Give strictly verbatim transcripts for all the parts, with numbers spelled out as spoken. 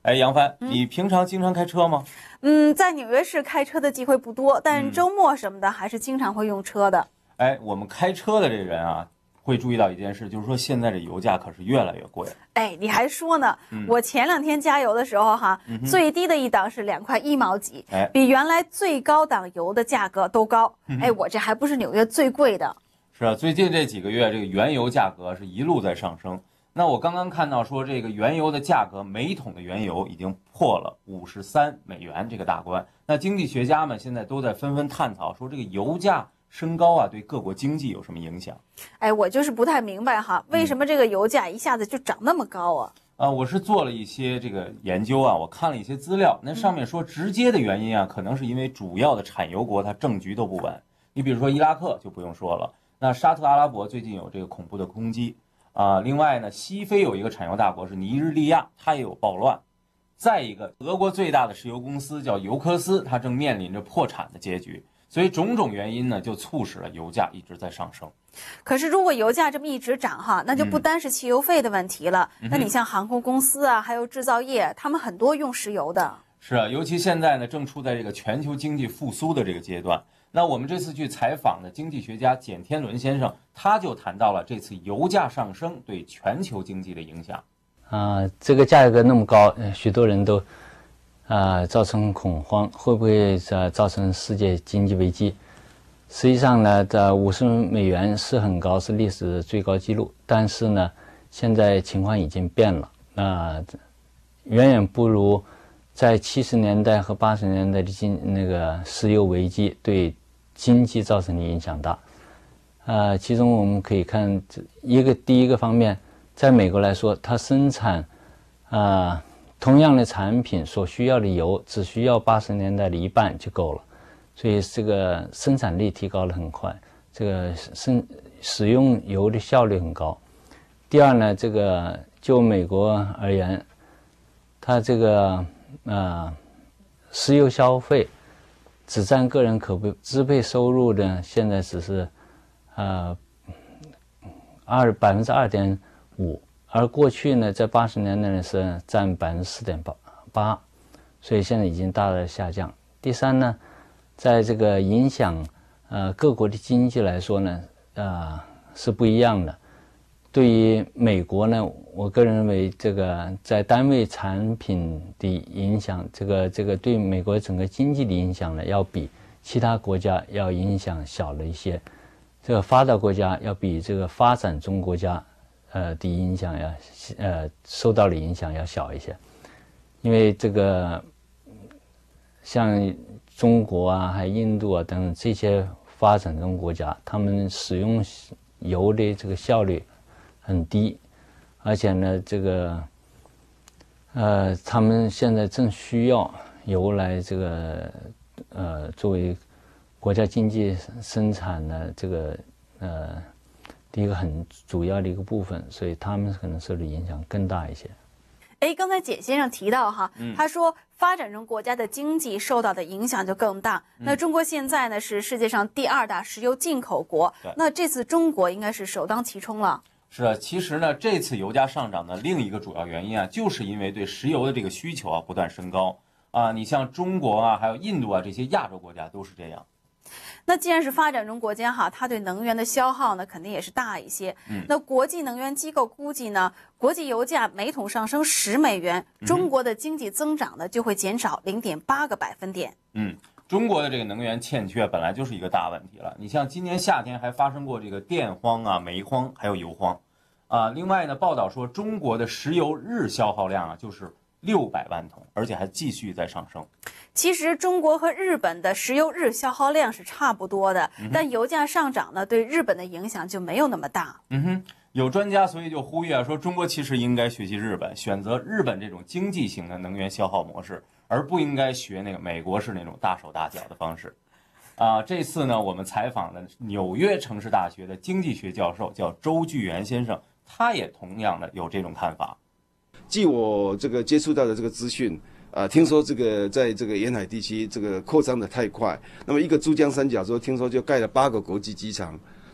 哎，杨帆，嗯、你平常经常开车吗？ 嗯，在纽约市开车的机会不多，但周末什么的还是经常会用车的。 哎，我们开车的这人啊，会注意到一件事，就是说现在这油价可是越来越贵了。 哎，你还说呢？ 嗯、 我前两天加油的时候哈， 嗯、 最低的一档是两块一毛几， 哎， 比原来最高档油的价格都高。 嗯、 哎，我这还不是纽约最贵的。 是啊，最近这几个月这个原油价格是一路在上升。那我刚刚看到说，这个原油的价格，每桶的原油已经破了五十三美元这个大关。那经济学家们现在都在纷纷探讨说，这个油价升高啊，对各国经济有什么影响？ 哎，我就是不太明白哈，为什么这个油价一下子就涨那么高啊？ 啊、呃，我是做了一些这个研究啊，我看了一些资料，那上面说直接的原因啊，可能是因为主要的产油国它政局都不稳。你比如说伊拉克就不用说了，那沙特阿拉伯最近有这个恐怖的攻击。啊、呃，另外呢，西非有一个产油大国是尼日利亚，它也有暴乱。再一个，德国最大的石油公司叫尤科斯，它正面临着破产的结局。所以种种原因呢，就促使了油价一直在上升。 可是如果油价这么一直涨哈，那就不单是汽油费的问题了。嗯、那你像航空公司啊，还有制造业，他们很多用石油的。 是啊，尤其现在呢，正处在这个全球经济复苏的这个阶段。那我们这次去采访的经济学家简天伦先生，他就谈到了这次油价上升对全球经济的影响。 啊、呃，这个价格那么高，许多人都啊、呃、造成恐慌，会不会呃造成世界经济危机？实际上呢，这五十美元是很高，是历史最高纪录。但是呢，现在情况已经变了，那、呃、远远不如在七十年代和八十年代的经那个石油危机对经济造成的影响大。呃，其中我们可以看一个第一个方面，在美国来说，它生产啊、呃、同样的产品所需要的油只需要八十年代的一半就够了，所以这个生产力提高得很快，这个生使用油的效率很高。第二呢，这个就美国而言，它这个啊、呃、石油消费只占个人可支配收入呢，现在只是呃二百分之二点五，而过去呢，在八十年代呢是占百分之四点八八，所以现在已经大大的下降。第三呢，在这个影响呃各国的经济来说呢，呃是不一样的。对于美国呢，我个人认为这个在单位产品的影响，这个这个对美国整个经济的影响呢，要比其他国家要影响小了一些。这个发达国家要比这个发展中国家，呃的影响要呃受到的影响要小一些，因为这个像中国啊，还有印度啊等等这些发展中国家，他们使用油的这个效率很低，而且呢，这个呃，他们现在正需要油来这个呃作为国家经济生产的这个呃第一个很主要的一个部分，所以他们可能受的影响更大一些。 哎，刚才简先生提到哈， 嗯、 他说发展中国家的经济受到的影响就更大。嗯、那中国现在呢是世界上第二大石油进口国，那这次中国应该是首当其冲了。 是啊，其实呢，这次油价上涨的另一个主要原因啊，就是因为对石油的这个需求啊不断升高啊。你像中国啊，还有印度啊这些亚洲国家都是这样。 那既然是发展中国家哈，它对能源的消耗呢，肯定也是大一些。 嗯， 那国际能源机构估计呢，国际油价每桶上升十美元，中国的经济增长呢就会减少零点八个百分点。 嗯，中国的这个能源欠缺本来就是一个大问题了。你像今年夏天还发生过这个电荒啊、煤荒还有油荒啊。另外呢，报道说中国的石油日消耗量啊就是六百万桶，而且还继续在上升。 其实中国和日本的石油日消耗量是差不多的， 嗯、 但油价上涨呢，对日本的影响就没有那么大。 嗯哼，有专家所以就呼吁啊，说中国其实应该学习日本，选择日本这种经济型的能源消耗模式，而不应该学那个美国式那种大手大脚的方式。啊，这次呢，我们采访了纽约城市大学的经济学教授，叫周巨源先生，他也同样的有这种看法。 据我这个接触到的这个资讯，啊、呃，听说这个在这个沿海地区这个扩张的太快，那么一个珠江三角洲听说就盖了八个国际机场，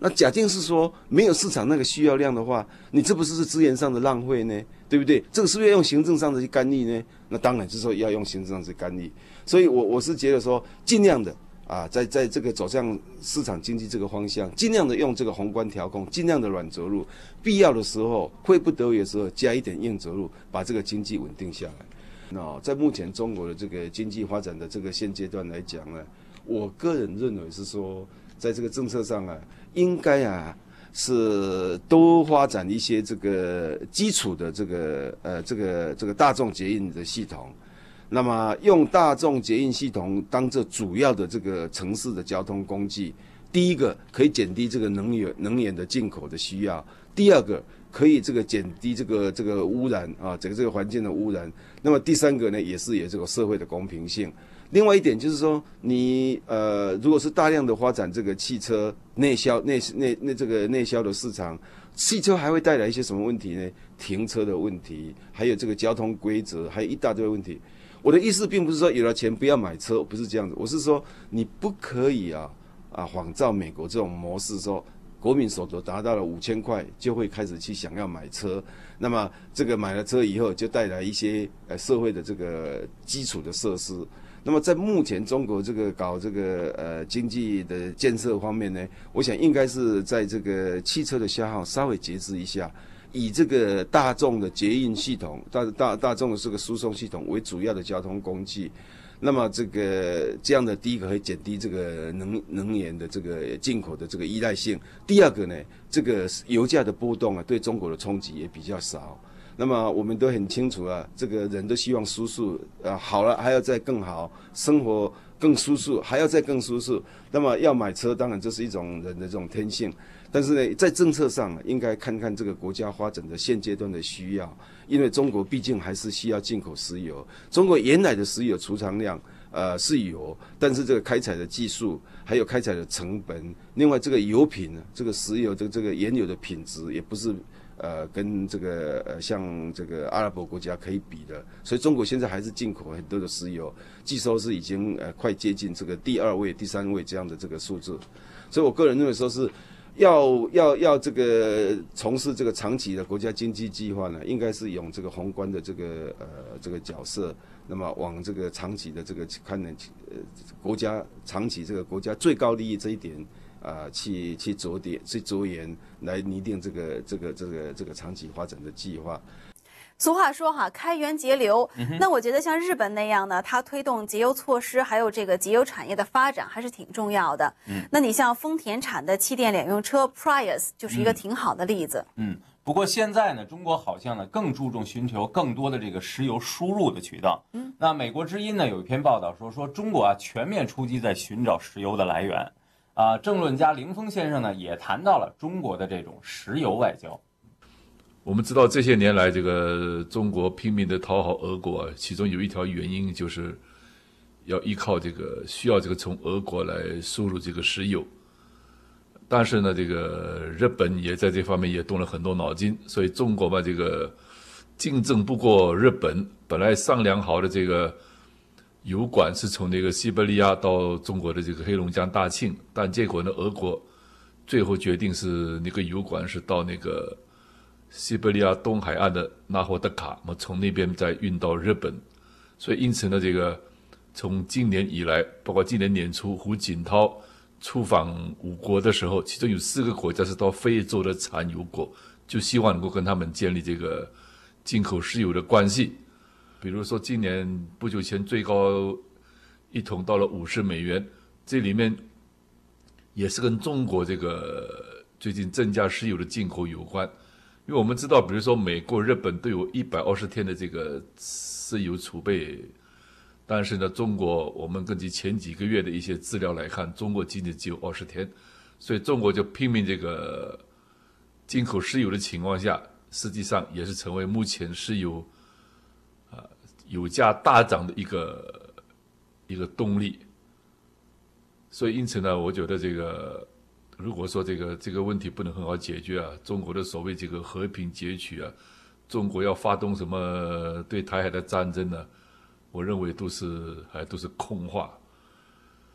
那假定是说没有市场那个需要量的话，你这不是是资源上的浪费呢？对不对？这个是不是要用行政上的去干预呢？那当然就是说要用行政上去干预。所以我我是觉得说，尽量的啊，在在这个走向市场经济这个方向，尽量的用这个宏观调控，尽量的软着陆，必要的时候，会不得已的时候加一点硬着陆，把这个经济稳定下来。那在目前中国的这个经济发展的这个现阶段来讲呢，我个人认为是说，在这个政策上啊，应该啊。是多发展一些这个基础的这个呃这个这个大众捷运的系统，那么用大众捷运系统当这主要的这个城市的交通工具，第一个可以减低这个能源能源的进口的需要，第二个可以这个减低这个这个污染啊，整个这个环境的污染，那么第三个呢，也是有这个社会的公平性。另外一点就是说，你呃，如果是大量的发展这个汽车内销、内内内这个内销的市场，汽车还会带来一些什么问题呢？停车的问题，还有这个交通规则，还有一大堆问题。我的意思并不是说有了钱不要买车，不是这样子，我是说你不可以啊啊仿照美国这种模式说。国民所得达到了五千块，就会开始去想要买车。那么这个买了车以后，就带来一些呃社会的这个基础的设施。那么在目前中国这个搞这个呃经济的建设方面呢，我想应该是在这个汽车的消耗稍微节制一下，以这个大众的捷运系统、大大大众的这个输送系统为主要的交通工具。那么这个这样的，第一个可以减低这个能能源的这个进口的这个依赖性，第二个呢，这个油价的波动啊，对中国的冲击也比较少。那么我们都很清楚啊，这个人都希望舒适，啊好了还要再更好，生活更舒适，还要再更舒适。那么要买车，当然这是一种人的这种天性。但是呢，在政策上应该看看这个国家发展的现阶段的需要，因为中国毕竟还是需要进口石油。中国原来的石油储藏量，呃是有，但是这个开采的技术，还有开采的成本，另外这个油品呢，这个石油的这个原有的品质也不是。呃，跟这个呃，像这个阿拉伯国家可以比的，所以中国现在还是进口很多的石油，据说是已经呃快接近这个第二位、第三位这样的这个数字，所以我个人认为说是要要要这个从事这个长期的国家经济计划呢，应该是用这个宏观的这个呃这个角色，那么往这个长期的这个看呢，呃国家长期这个国家最高利益这一点。啊、呃，去去着点去着眼来拟定这个这个这个这个长期发展的计划。 俗话说哈，开源节流。嗯、那我觉得像日本那样呢，它推动节油措施，还有这个节油产业的发展，还是挺重要的。嗯，那你像丰田产的气电两用车 Prius 就是一个挺好的例子。 嗯，不过现在呢，中国好像呢更注重寻求更多的这个石油输入的渠道。嗯，那美国之音呢有一篇报道说，说中国啊全面出击在寻找石油的来源。啊，政论家林峰先生呢也谈到了中国的这种石油外交。 我们知道这些年来，这个中国拼命的讨好俄国，其中有一条原因就是要依靠这个需要这个从俄国来输入这个石油。但是呢，这个日本也在这方面也动了很多脑筋，所以中国嘛，这个竞争不过日本。本来商量好的这个油管是从那个西伯利亚到中国的这个黑龙江大庆，但结果呢，俄国最后决定是那个油管是到那个西伯利亚东海岸的纳霍德卡，那么从那边再运到日本。所以因此呢，这个从今年以来，包括今年年初胡锦涛出访五国的时候，其中有四个国家是到非洲的产油国，就希望能够跟他们建立这个进口石油的关系。比如说今年不久前最高一桶到了五十美元，这里面也是跟中国这个最近增加石油的进口有关。因为我们知道，比如说美国、日本都有一百二十天的这个石油储备，但是呢，中国我们根据前几个月的一些资料来看，中国仅仅只有二十天，所以中国就拼命这个进口石油的情况下，实际上也是成为目前石油油价大涨的一个一个动力。所以因此呢，我觉得这个如果说这个这个问题不能很好解决啊，中国的所谓这个和平截取啊，中国要发动什么对台海的战争呢，我认为都是还都是空话。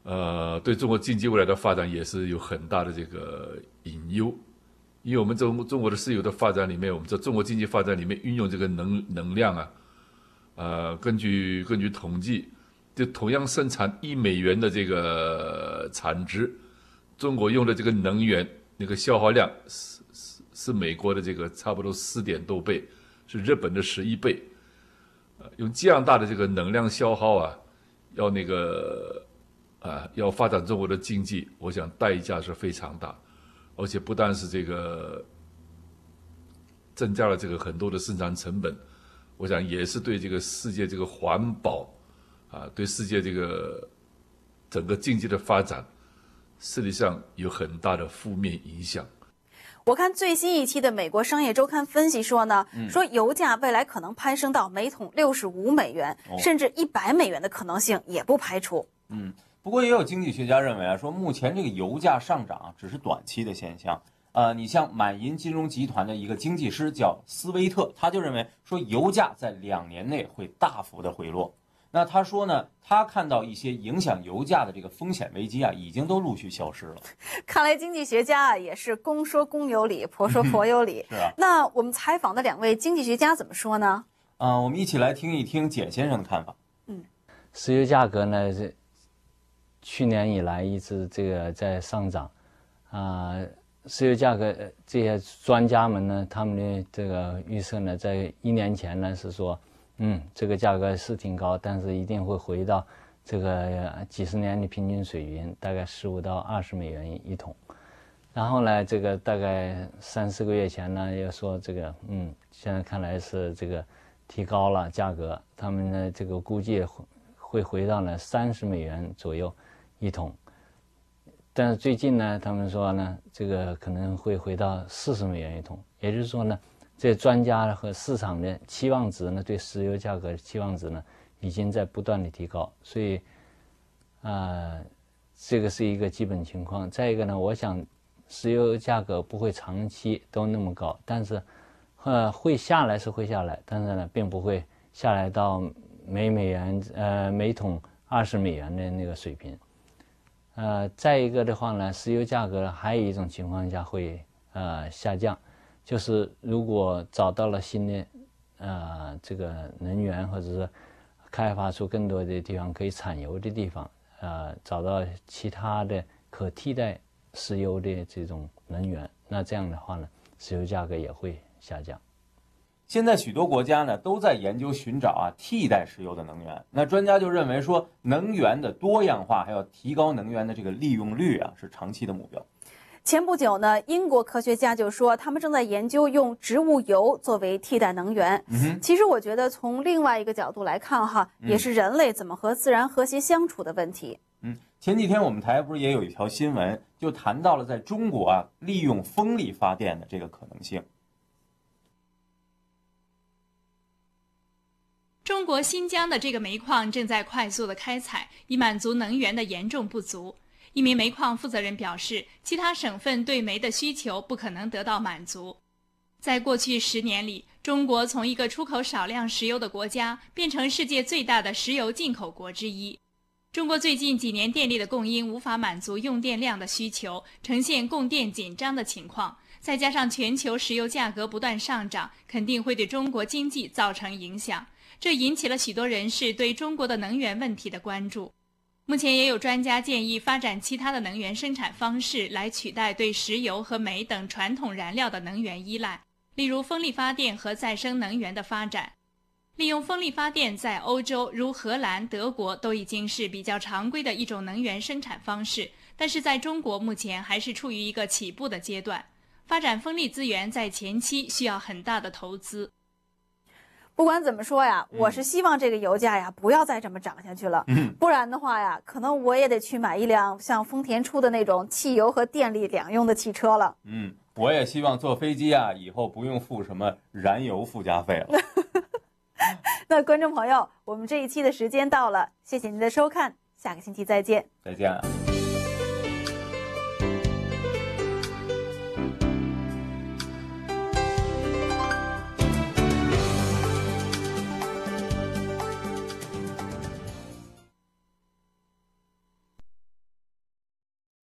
呃，对中国经济未来的发展也是有很大的这个隐忧。因为我们中中国的石油的发展里面，我们在中国经济发展里面运用这个能能量啊，呃，根据根据统计，就同样生产一美元的这个产值，中国用的这个能源那个消耗量是是是美国的这个差不多四点多倍，是日本的十一倍。呃，用这样大的这个能量消耗啊，要那个啊要发展中国的经济，我想代价是非常大。而且不但是这个增加了这个很多的生产成本，我想也是对这个世界这个环保啊，对世界这个整个经济的发展，实际上有很大的负面影响。 我看最新一期的美国商业周刊分析说呢，嗯、说油价未来可能攀升到每桶六十五美元，哦、甚至一百美元的可能性也不排除。 嗯。不过也有经济学家认为啊，说目前这个油价上涨只是短期的现象。呃，你像满银金融集团的一个经济师叫斯威特，他就认为说油价在两年内会大幅的回落。那他说呢，他看到一些影响油价的这个风险危机啊，已经都陆续消失了。 看来经济学家啊也是公说公有理，婆说婆有理。 是啊。 那我们采访的两位经济学家怎么说呢？ 嗯、呃，我们一起来听一听简先生的看法。 嗯， 石油价格呢是。去年以来一直这个在上涨，啊、呃，石油价格这些专家们呢，他们的这个预测呢，在一年前呢是说，嗯，这个价格是挺高，但是一定会回到这个几十年的平均水平，大概十五到二十美元一桶。然后呢，这个大概三四个月前呢，又说这个，嗯，现在看来是这个提高了价格，他们呢这个估计会回到呢三十美元左右一桶，但是最近呢，他们说呢，这个可能会回到四十美元一桶。也就是说呢，这专家和市场的期望值呢，对石油价格的期望值呢，已经在不断的提高。所以，啊、呃，这个是一个基本情况。再一个呢，我想石油价格不会长期都那么高，但是，呃，会下来是会下来，但是呢，并不会下来到每美元呃每桶二十美元的那个水平。呃，再一个的话呢，石油价格还有一种情况下会呃下降，就是如果找到了新的呃这个能源，或者是开发出更多的地方可以产油的地方，呃，找到其他的可替代石油的这种能源，那这样的话呢，石油价格也会下降。 现在许多国家呢都在研究寻找啊替代石油的能源。那专家就认为说，能源的多样化还要提高能源的这个利用率啊，是长期的目标。 前不久呢，英国科学家就说他们正在研究用植物油作为替代能源。嗯、其实我觉得从另外一个角度来看哈，嗯、也是人类怎么和自然和谐相处的问题。 嗯，前几天我们台不是也有一条新闻，就谈到了在中国啊利用风力发电的这个可能性。 中国新疆的这个煤矿正在快速的开采，以满足能源的严重不足。一名煤矿负责人表示，其他省份对煤的需求不可能得到满足。在过去十年里，中国从一个出口少量石油的国家变成世界最大的石油进口国之一。中国最近几年电力的供应无法满足用电量的需求，呈现供电紧张的情况。再加上全球石油价格不断上涨，肯定会对中国经济造成影响。这引起了许多人士对中国的能源问题的关注。目前也有专家建议发展其他的能源生产方式来取代对石油和煤等传统燃料的能源依赖，例如风力发电和再生能源的发展。利用风力发电在欧洲如荷兰、德国都已经是比较常规的一种能源生产方式，但是在中国目前还是处于一个起步的阶段。发展风力资源在前期需要很大的投资。 不管怎么说呀，我是希望这个油价呀不要再这么涨下去了，嗯、不然的话呀，可能我也得去买一辆像丰田出的那种汽油和电力两用的汽车了。 嗯，我也希望坐飞机啊，以后不用付什么燃油附加费了。 那观众朋友，我们这一期的时间到了，谢谢您的收看，下个星期再见。 再见啊。